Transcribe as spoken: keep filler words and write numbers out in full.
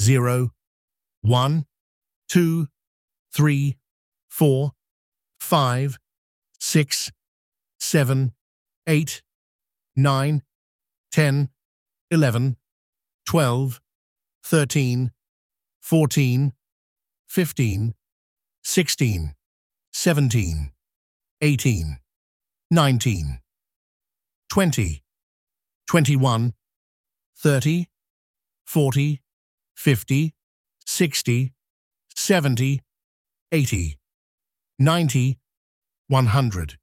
zero, one, two, three, four, five, six, seven, eight, nine, ten, eleven, twelve, thirteen, fourteen, fifteen, sixteen, seventeen, eighteen, nineteen, twenty, twenty-one, thirty, forty, fifty, sixty, seventy, eighty, ninety, one hundred.